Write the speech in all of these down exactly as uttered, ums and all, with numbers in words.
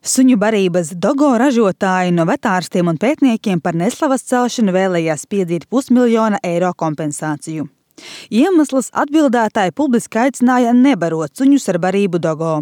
Suņu barības Dogo ražotāji no vetārstiem un pētniekiem par neslavas celšanu vēlējās piedzīt pusmiljona eiro kompensāciju. Iemesls atbildētāji publiski aicināja nebarot suņus ar barību Dogo.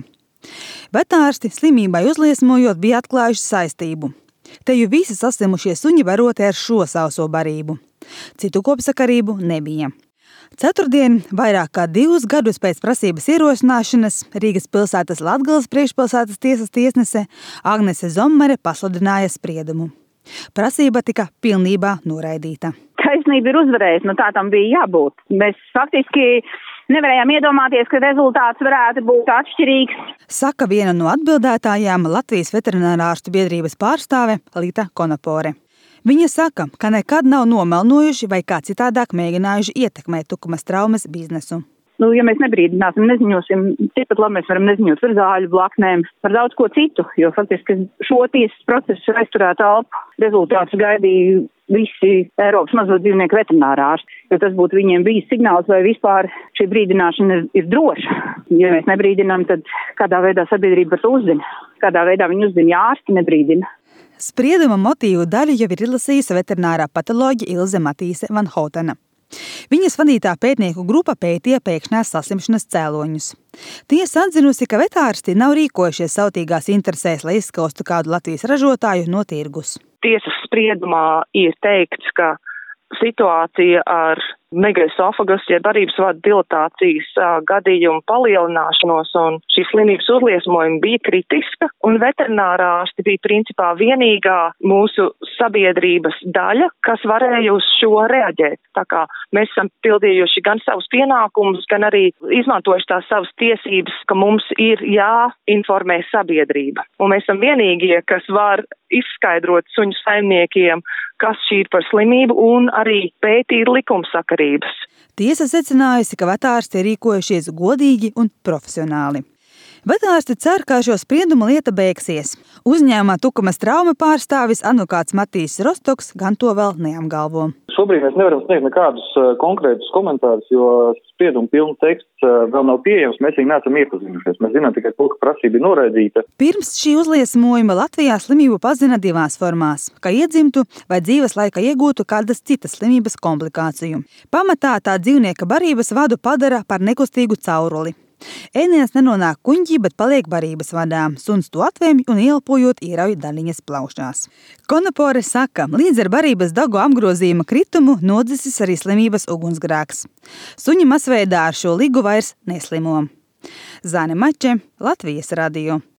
Vetārsti slimībai uzliesmojot bija atklājuši saistību. Te jau visi saslimušie suņi baroti ar šo sauso barību. Citu kopsakarību nebija. Ceturtdien, vairāk kā divus gadus pēc prasības ierosināšanas, Rīgas pilsētas Latgales priekšpilsētas tiesas tiesnese Agnese Zommere pasludināja spriedumu. Prasība tika pilnībā noraidīta. Taisnība ir uzvarējusi, nu tā tam bija jābūt. Mēs faktiski nevarējām iedomāties, ka rezultāts varētu būt atšķirīgs. Saka viena no atbildētājām Latvijas veterinārārstu biedrības pārstāve Lita Konopore. Viņa saka, ka nekad nav nomelnojuši vai kā citādāk mēģinājuši ietekmēt tukumas traumas biznesu. Nu, ja mēs nebrīdināsim, neziņosim, tikpat labi mēs varam neziņot par zāļu blaknēm, par daudz ko citu, jo faktiski šo tiesas procesu aizturētu telpu rezultātus gaidīja visi Eiropas mazo dzīvnieku veterinārārsti, jo tas būtu viņiem bijis signāls, vai vispār šī brīdināšana ir droša. Ja mēs nebrīdinām, tad kādā veidā sabiedrība par to uzzina, kādā veidā viņi uzzina, ja ārsti nebrīdina. Sprieduma motīvu daļu jau ir izlasījusi veterinārā patoloģe Ilze Matīse Van Houtena. Viņas vadītā pētnieku grupa pētīja pēkšņās saslimšanas cēloņus. Tiesa atzinusi, ka vetārsti nav rīkojušies sautīgās interesēs, lai izskaustu kādu Latvijas ražotāju no tirgus. Tiesas spriedumā ir teikts, ka situācija ar megaesofagus, ja barības vadu dilatācijas gadījumu palielināšanos un šī slimības uzliesmojumi bija kritiska, un veterinārārsti bija principā vienīgā mūsu sabiedrības daļa, kas varēja uz šo reaģēt. Tā kā mēs esam pildījuši gan savus pienākumus, gan arī izmantojuši tās savas tiesības, ka mums ir jāinformē sabiedrība. Un mēs esam vienīgie, kas var izskaidrot suņu saimniekiem, kas šī ir par slimību un arī pētīt likumsakarības. Tiesa secinājusi, ka vetārsti ir rīkojušies godīgi un profesionāli. Vetārsti cer, ka šo spriedumu lieta beigsies. Uzņēmumā tukumas trauma pārstāvis advokāts Matīs Rostoks gan to vēl neapgalvo. Šobrīd mēs nevaram sniegt nekādus konkrētus komentārus, jo sprieduma pilna teksts vēl nav pieejams, mēs viņu neesam iepazinušies. Mēs zinām tikai to, ka prasība ir noraidīta. Pirms šī uzliesmojuma Latvijā slimību pazina divās formās, ka iedzimtu vai dzīves laika iegūtu kādas citas slimības komplikāciju. Pamatā tā dzīvnieka barības vadu padara par nekustīgu cauruli. Ēdiens nenonāk kuņģī, bet paliek barības vadā. Suns to atvemj un ielpojot ierauj daļiņas plaušās. Konopore saka, līdz ar barības Dogo apgrozījuma kritumu nodzisis arī slimības ugunsgrēks. Suņi masveidā ar šo ligu vairs neslimo. Zane Mače, Latvijas radio.